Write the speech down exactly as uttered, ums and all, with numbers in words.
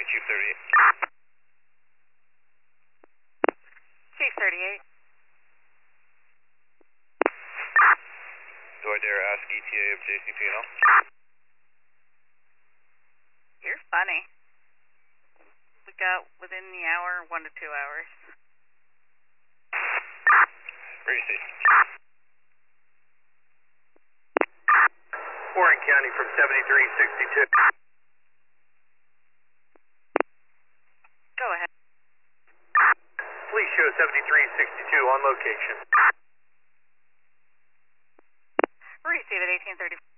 Chief thirty-eight. Chief thirty-eight. Do I dare ask E T A of J C P N L? You're funny. We got within the hour, one to two hours. Radio station. Warren County from seventy-three sixty-two. Go ahead. Please show seventy-three sixty-two on location. Receive it, eighteen thirty.